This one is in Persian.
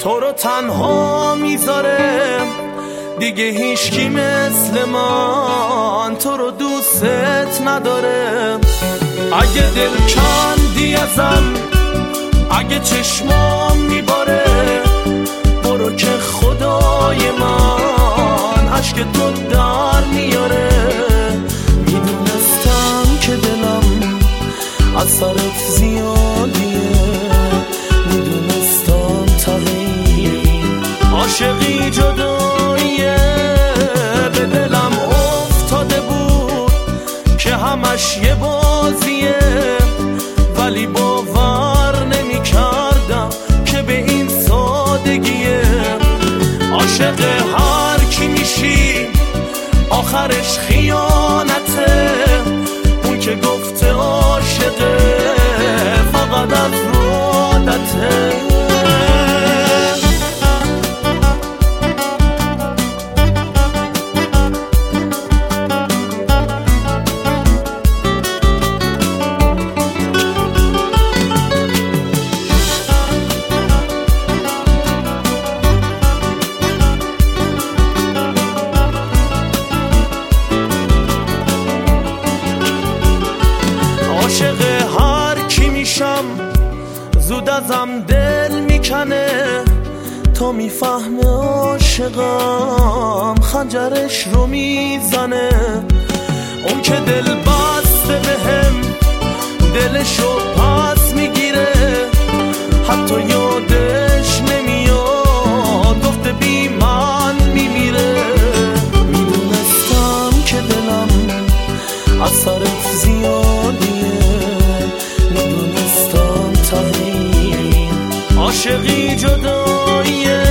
تو رو تنها میذاره، دیگه هیچکی مثل من تو رو دوست نداره. اگه دل کندی ازم، اگه چشمام میباره، برو که خدای من عشق تو در میاره. میدونستم که دلم از سرت زیادیه، میدونستم تهی عاشقی جداییه. به دلم افتاده بود که همش یه بازیه، ولی باور نمی کردم که به این سادگیه. عاشق هر کی میشی آخرش خیانته، اون که گفته عاشقه فقط از عادته. عاشق هر کی میشم زود ازم دل میکنه، تا میفهمه عاشقم خنجرش رو میزنه. اون که دل بسته بهم دلشو پس میگیره، حتی یادش نمیاد گفته بی من میمیره. میدونستم که دلم از سرت زیادیه، میدونستم تهی عاشقی جداییه.